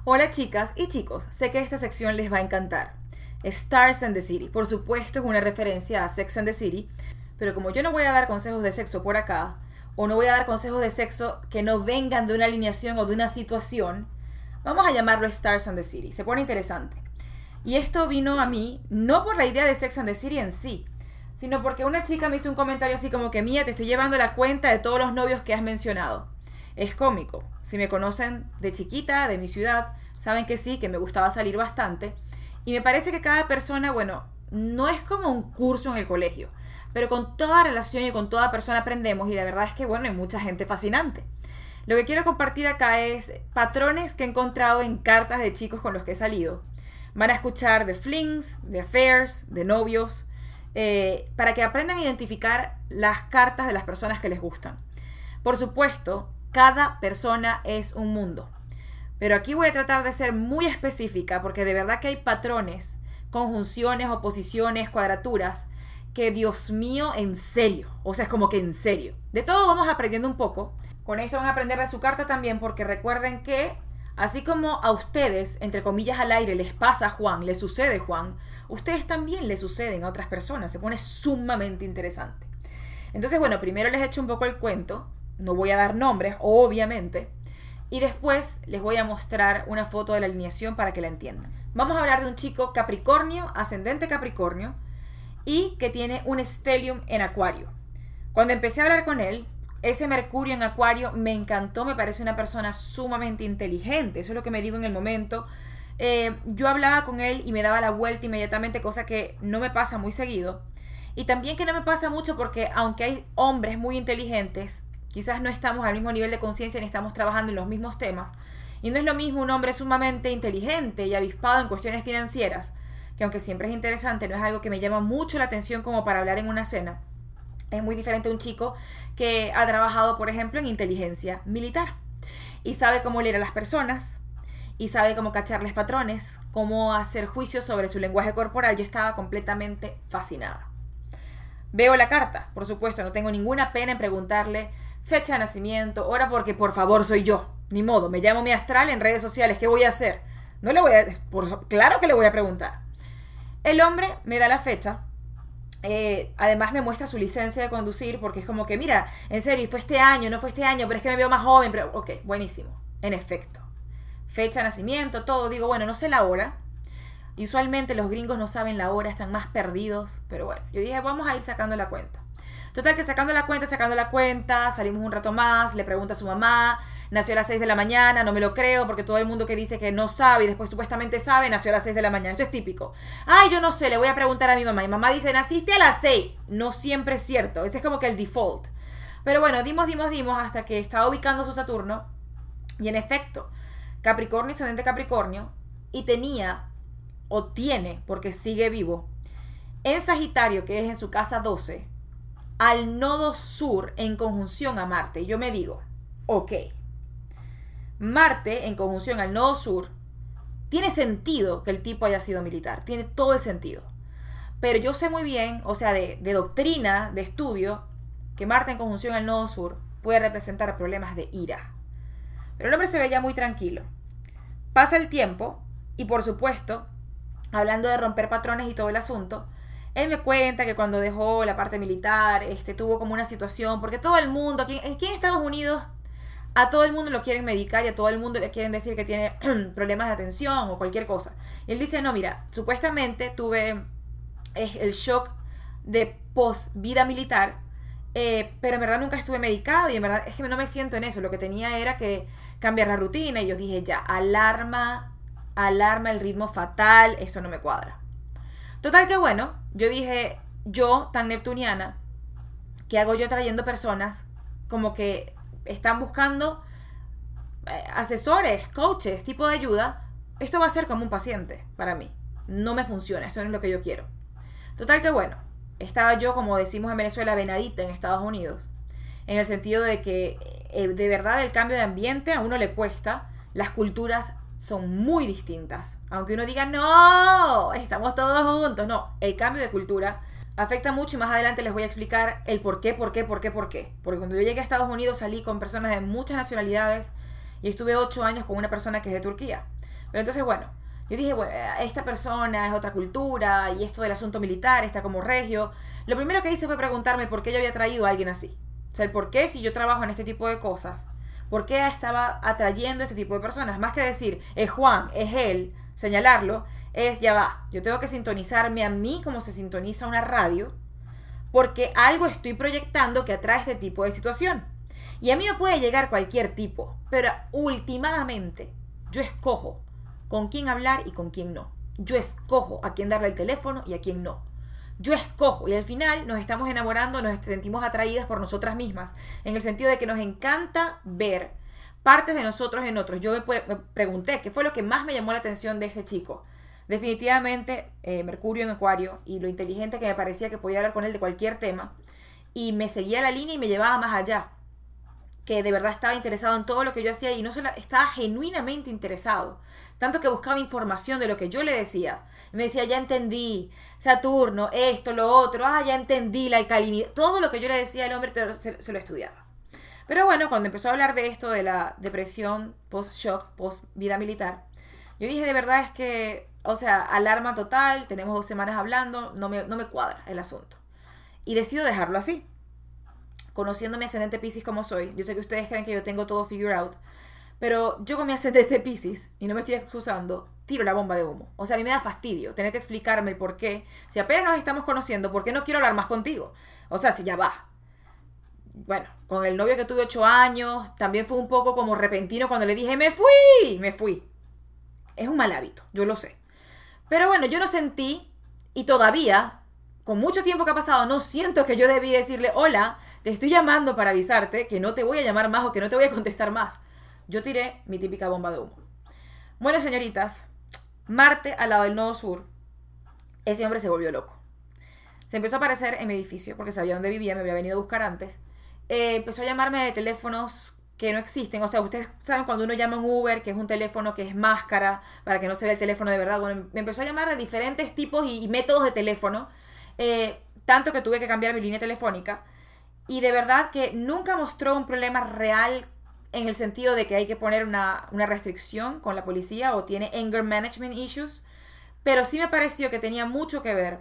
Hola chicas y chicos, sé que esta sección les va a encantar. Stars and the City, por supuesto es una referencia a Sex and the City, pero como yo no voy a dar consejos de sexo por acá, o no voy a dar consejos de sexo que no vengan de una alineación o de una situación, vamos a llamarlo Stars and the City. Se pone interesante. Y esto vino a mí no por la idea de Sex and the City en sí, sino porque una chica me hizo un comentario así como que: Mía, te estoy llevando la cuenta de todos los novios que has mencionado. Es cómico. Si me conocen de chiquita, de mi ciudad, saben que sí, que me gustaba salir bastante. Y me parece que cada persona, bueno, no es como un curso en el colegio, pero con toda relación y con toda persona aprendemos, y la verdad es que, bueno, hay mucha gente fascinante. Lo que quiero compartir acá es patrones que he encontrado en cartas de chicos con los que he salido. Van a escuchar de flings, de affairs, de novios, para que aprendan a identificar las cartas de las personas que les gustan. Por supuesto, cada persona es un mundo. Pero aquí voy a tratar de ser muy específica porque de verdad que hay patrones, conjunciones, oposiciones, cuadraturas, que Dios mío, en serio. O sea, es como que en serio. De todo vamos aprendiendo un poco. Con esto van a aprender de su carta también, porque recuerden que así como a ustedes, entre comillas al aire, les pasa a Juan, les sucede Juan, ustedes también les suceden a otras personas. Se pone sumamente interesante. Entonces, bueno, primero les echo un poco el cuento. No voy a dar nombres, obviamente. Y después les voy a mostrar una foto de la alineación para que la entiendan. Vamos a hablar de un chico Capricornio, ascendente Capricornio, y que tiene un stellium en Acuario. Cuando empecé a hablar con él, ese Mercurio en Acuario me encantó, me parece una persona sumamente inteligente. Eso es lo que me digo en el momento. Yo hablaba con él y me daba la vuelta inmediatamente, cosa que no me pasa muy seguido. Y también que no me pasa mucho porque aunque hay hombres muy inteligentes, quizás no estamos al mismo nivel de conciencia ni estamos trabajando en los mismos temas. Y no es lo mismo un hombre sumamente inteligente y avispado en cuestiones financieras, que aunque siempre es interesante, no es algo que me llama mucho la atención como para hablar en una cena. Es muy diferente a un chico que ha trabajado, por ejemplo, en inteligencia militar y sabe cómo leer a las personas y sabe cómo cacharles patrones, cómo hacer juicios sobre su lenguaje corporal. Yo estaba completamente fascinada. Veo la carta, por supuesto, no tengo ninguna pena en preguntarle fecha de nacimiento, hora, porque por favor soy yo, ni modo, me llamo mi astral en redes sociales, ¿qué voy a hacer? No le voy a, claro que le voy a preguntar. El hombre me da la fecha, además me muestra su licencia de conducir, porque es como que, mira, en serio, fue este año, no fue este año, pero es que me veo más joven, pero ok, buenísimo, en efecto. Fecha de nacimiento, todo, digo, bueno, no sé la hora. Y usualmente los gringos no saben la hora, están más perdidos, pero bueno, yo dije, vamos a ir sacando la cuenta. Total que sacando la cuenta, salimos un rato más, le pregunta a su mamá, nació a las 6 de la mañana, no me lo creo, porque todo el mundo que dice que no sabe y después supuestamente sabe, nació a las 6 de la mañana. Esto es típico. Ay, yo no sé, le voy a preguntar a mi mamá. Y mamá dice, naciste a las 6. No siempre es cierto, ese es como que el default. Pero bueno, dimos, hasta que estaba ubicando su Saturno. Y en efecto, Capricornio, ascendente Capricornio, y tenía, o tiene, porque sigue vivo, en Sagitario, que es en su casa 12, al nodo sur en conjunción a Marte. Y yo me digo, ok, Marte en conjunción al nodo sur, tiene sentido que el tipo haya sido militar, tiene todo el sentido. Pero yo sé muy bien, o sea, de doctrina, de estudio, que Marte en conjunción al nodo sur puede representar problemas de ira. Pero el hombre se veía muy tranquilo. Pasa el tiempo y, por supuesto, hablando de romper patrones y todo el asunto, él me cuenta que cuando dejó la parte militar, tuvo como una situación, porque todo el mundo, aquí en Estados Unidos, a todo el mundo lo quieren medicar y a todo el mundo le quieren decir que tiene problemas de atención o cualquier cosa. Y él dice, no, mira, supuestamente tuve el shock de post-vida militar, pero en verdad nunca estuve medicado y en verdad es que no me siento en eso. Lo que tenía era que cambiar la rutina y yo dije, ya, alarma, el ritmo fatal, esto no me cuadra. Total que bueno, yo dije, yo tan neptuniana, ¿qué hago yo trayendo personas como que están buscando asesores, coaches, tipo de ayuda? Esto va a ser como un paciente para mí. No me funciona, esto no es lo que yo quiero. Total que bueno, estaba yo, como decimos en Venezuela, venadita en Estados Unidos, en el sentido de que de verdad el cambio de ambiente a uno le cuesta. Las culturas son muy distintas. Aunque uno diga, no, estamos todos juntos. No, el cambio de cultura afecta mucho y más adelante les voy a explicar el por qué. Porque cuando yo llegué a Estados Unidos salí con personas de muchas nacionalidades y estuve 8 años con una persona que es de Turquía. Pero entonces, bueno, yo dije, bueno, esta persona es otra cultura y esto del asunto militar está como regio. Lo primero que hice fue preguntarme por qué yo había traído a alguien así. O sea, el por qué si yo trabajo en este tipo de cosas, por qué estaba atrayendo a este tipo de personas. Más que decir, es Juan, es él, señalarlo, es ya va. Yo tengo que sintonizarme a mí como se sintoniza una radio, porque algo estoy proyectando que atrae este tipo de situación. Y a mí me puede llegar cualquier tipo, pero últimamente yo escojo con quién hablar y con quién no. Yo escojo a quién darle el teléfono y a quién no. Yo escojo y al final nos estamos enamorando, nos sentimos atraídas por nosotras mismas, en el sentido de que nos encanta ver partes de nosotros en otros. Yo me pregunté qué fue lo que más me llamó la atención de este chico. Definitivamente Mercurio en Acuario y lo inteligente que me parecía que podía hablar con él de cualquier tema, y me seguía la línea y me llevaba más allá, que de verdad estaba interesado en todo lo que yo hacía y no solo estaba genuinamente interesado, tanto que buscaba información de lo que yo le decía. Y me decía, ya entendí, Saturno, esto, lo otro, ya entendí la alcalinidad, todo lo que yo le decía al hombre se lo estudiaba. Pero bueno, cuando empezó a hablar de esto, de la depresión post-shock, post-vida militar, yo dije, de verdad es que, o sea, alarma total, tenemos 2 semanas hablando, no me cuadra el asunto. Y decido dejarlo así. Conociendo mi ascendente Piscis como soy, yo sé que ustedes creen que yo tengo todo figure out, pero yo con mi ascendente Piscis, y no me estoy excusando, tiro la bomba de humo. O sea, a mí me da fastidio tener que explicarme el por qué. Si apenas nos estamos conociendo, ¿por qué no quiero hablar más contigo? O sea, si ya va. Bueno, con el novio que tuve 8 años, también fue un poco como repentino cuando le dije, me fui. Es un mal hábito, yo lo sé. Pero bueno, yo no sentí, y todavía, con mucho tiempo que ha pasado, no siento que yo debí decirle, hola, te estoy llamando para avisarte que no te voy a llamar más o que no te voy a contestar más. Yo tiré mi típica bomba de humo. Bueno, señoritas, Marte al lado del nodo sur, ese hombre se volvió loco. Se empezó a aparecer en mi edificio porque sabía dónde vivía, me había venido a buscar antes. Empezó a llamarme de teléfonos que no existen. O sea, ustedes saben cuando uno llama un Uber, que es un teléfono que es máscara para que no se vea el teléfono de verdad. Bueno, me empezó a llamar de diferentes tipos y métodos de teléfono, tanto que tuve que cambiar mi línea telefónica. Y de verdad que nunca mostró un problema real en el sentido de que hay que poner una restricción con la policía o tiene anger management issues, pero sí me pareció que tenía mucho que ver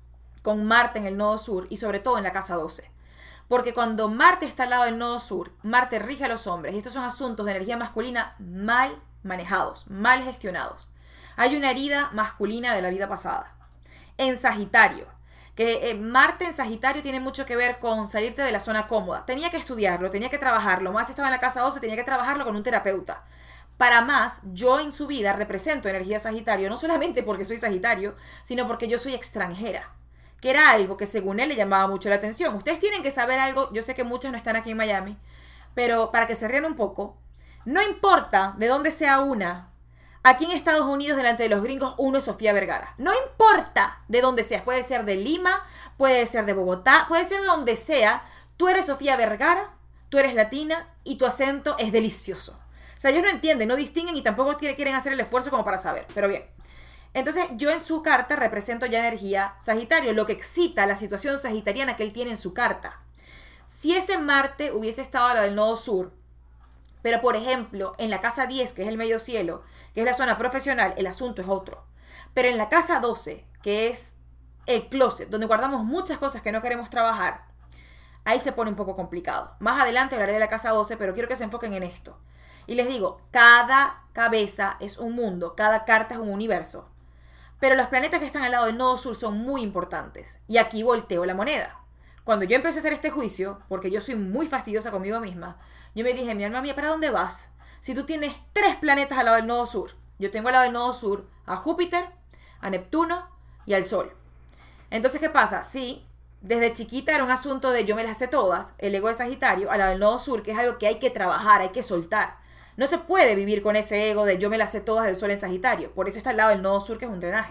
con Marte en el nodo sur y sobre todo en la casa 12. Porque cuando Marte está al lado del nodo sur, Marte rige a los hombres y estos son asuntos de energía masculina mal manejados, mal gestionados. Hay una herida masculina de la vida pasada. En Sagitario, que Marte en Sagitario tiene mucho que ver con salirte de la zona cómoda. Tenía que estudiarlo, tenía que trabajarlo. Más estaba en la casa 12, tenía que trabajarlo con un terapeuta. Para más, yo en su vida represento energía Sagitario, no solamente porque soy Sagitario, sino porque yo soy extranjera, que era algo que según él le llamaba mucho la atención. Ustedes tienen que saber algo, yo sé que muchas no están aquí en Miami, pero para que se rían un poco, no importa de dónde sea una, aquí en Estados Unidos delante de los gringos uno es Sofía Vergara. No importa de dónde seas, puede ser de Lima, puede ser de Bogotá, puede ser de donde sea, tú eres Sofía Vergara, tú eres latina y tu acento es delicioso. O sea, ellos no entienden, no distinguen y tampoco quieren hacer el esfuerzo como para saber, pero bien. Entonces yo en su carta represento ya energía Sagitario, lo que excita la situación sagitariana que él tiene en su carta. Si ese Marte hubiese estado a la del nodo sur, pero por ejemplo en la casa 10, que es el medio cielo, que es la zona profesional, el asunto es otro. Pero en la casa 12, que es el closet, donde guardamos muchas cosas que no queremos trabajar, ahí se pone un poco complicado. Más adelante hablaré de la casa 12, pero quiero que se enfoquen en esto. Y les digo, cada cabeza es un mundo, cada carta es un universo. Pero los planetas que están al lado del nodo sur son muy importantes. Y aquí volteo la moneda. Cuando yo empecé a hacer este juicio, porque yo soy muy fastidiosa conmigo misma, yo me dije, mi alma mía, ¿para dónde vas? Si tú tienes 3 planetas al lado del nodo sur. Yo tengo al lado del nodo sur a Júpiter, a Neptuno y al Sol. Entonces, ¿qué pasa? Sí, desde chiquita era un asunto de yo me las sé todas, el ego de Sagitario, al lado del nodo sur, que es algo que hay que trabajar, hay que soltar. No se puede vivir con ese ego de yo me las sé todas del Sol en Sagitario. Por eso está al lado del nodo sur, que es un drenaje.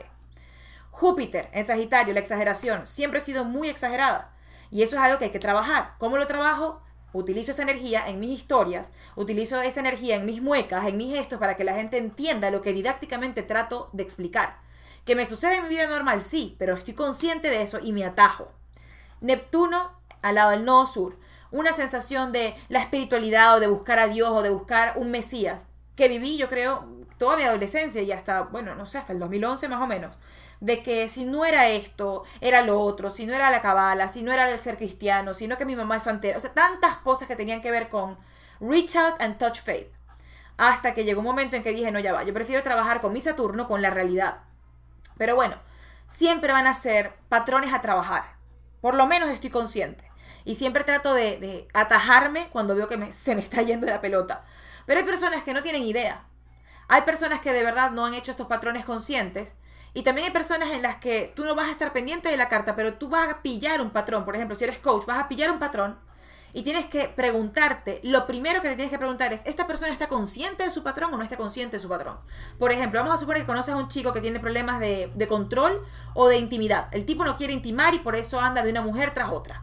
Júpiter en Sagitario, la exageración. Siempre he sido muy exagerada. Y eso es algo que hay que trabajar. ¿Cómo lo trabajo? Utilizo esa energía en mis historias, utilizo esa energía en mis muecas, en mis gestos, para que la gente entienda lo que didácticamente trato de explicar. ¿Que me sucede en mi vida normal? Sí, pero estoy consciente de eso y me atajo. Neptuno al lado del nodo sur. Una sensación de la espiritualidad o de buscar a Dios o de buscar un Mesías que viví, yo creo, toda mi adolescencia y hasta, bueno, no sé, hasta el 2011 más o menos, de que si no era esto, era lo otro, si no era la cabala, si no era el ser cristiano, sino que mi mamá es santera, o sea, tantas cosas que tenían que ver con reach out and touch faith. Hasta que llegó un momento en que dije, no, ya va, yo prefiero trabajar con mi Saturno, con la realidad. Pero bueno, siempre van a ser patrones a trabajar. Por lo menos estoy consciente. Y siempre trato de atajarme cuando veo que se me está yendo la pelota. Pero hay personas que no tienen idea. Hay personas que de verdad no han hecho estos patrones conscientes. Y también hay personas en las que tú no vas a estar pendiente de la carta, pero tú vas a pillar un patrón. Por ejemplo, si eres coach, vas a pillar un patrón y tienes que preguntarte, lo primero que te tienes que preguntar es, ¿esta persona está consciente de su patrón o no está consciente de su patrón? Por ejemplo, vamos a suponer que conoces a un chico que tiene problemas de control o de intimidad. El tipo no quiere intimar y por eso anda de una mujer tras otra.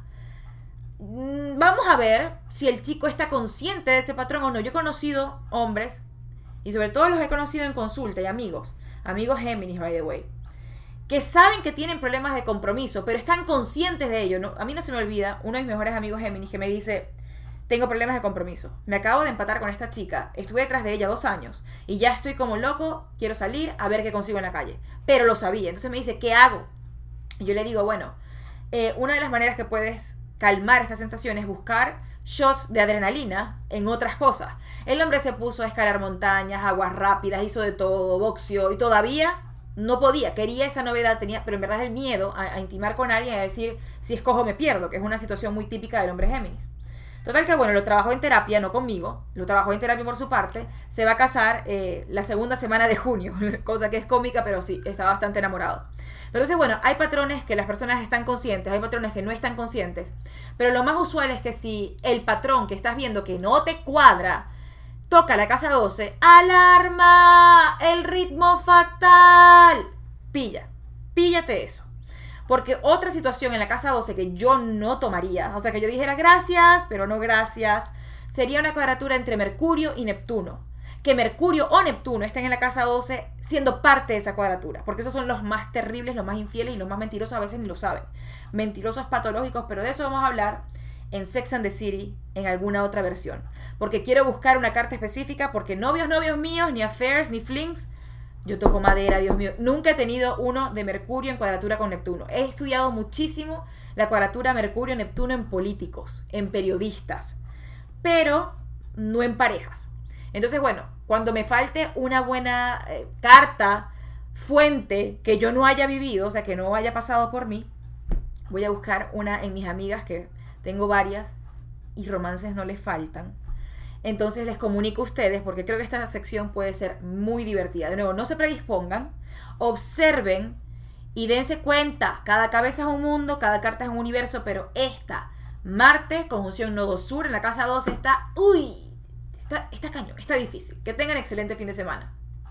Vamos a ver si el chico está consciente de ese patrón o no. Yo he conocido hombres, y sobre todo los he conocido en consulta y amigos Géminis, by the way, que saben que tienen problemas de compromiso, pero están conscientes de ello. No, a mí no se me olvida uno de mis mejores amigos Géminis que me dice, tengo problemas de compromiso, me acabo de empatar con esta chica, estuve detrás de ella 2 años y ya estoy como loco, quiero salir a ver qué consigo en la calle, pero lo sabía. Entonces me dice, ¿qué hago? Y yo le digo, bueno, una de las maneras que puedes calmar esta sensación es buscar shots de adrenalina en otras cosas. El hombre se puso a escalar montañas, aguas rápidas, hizo de todo, boxeó y todavía no podía, quería esa novedad, pero en verdad es el miedo a intimar con alguien, a decir, si escojo me pierdo, que es una situación muy típica del hombre Géminis. Total que bueno, lo trabajó en terapia, no conmigo, lo trabajó en terapia por su parte, se va a casar la segunda semana de junio, cosa que es cómica, pero sí, está bastante enamorado. Pero entonces bueno, hay patrones que las personas están conscientes, hay patrones que no están conscientes, pero lo más usual es que si el patrón que estás viendo que no te cuadra, toca la casa 12, ¡alarma! ¡El ritmo fatal! Píllate eso. Porque otra situación en la casa 12 que yo no tomaría, o sea, que yo dijera gracias, pero no gracias, sería una cuadratura entre Mercurio y Neptuno. Que Mercurio o Neptuno estén en la casa 12 siendo parte de esa cuadratura. Porque esos son los más terribles, los más infieles y los más mentirosos, a veces ni lo saben. Mentirosos patológicos, pero de eso vamos a hablar en Sex and the City en alguna otra versión. Porque quiero buscar una carta específica, porque novios míos, ni affairs, ni flings, yo toco madera, Dios mío, nunca he tenido uno de Mercurio en cuadratura con Neptuno. He estudiado muchísimo la cuadratura Mercurio-Neptuno en políticos, en periodistas, pero no en parejas. Entonces, bueno, cuando me falte una buena carta, fuente, que yo no haya vivido, o sea, que no haya pasado por mí, voy a buscar una en mis amigas, que tengo varias, y romances no les faltan. Entonces les comunico a ustedes, porque creo que esta sección puede ser muy divertida. De nuevo, no se predispongan, observen y dense cuenta. Cada cabeza es un mundo, cada carta es un universo, pero esta, Marte, conjunción nodo sur, en la casa 12 está, está cañón, está difícil. Que tengan excelente fin de semana.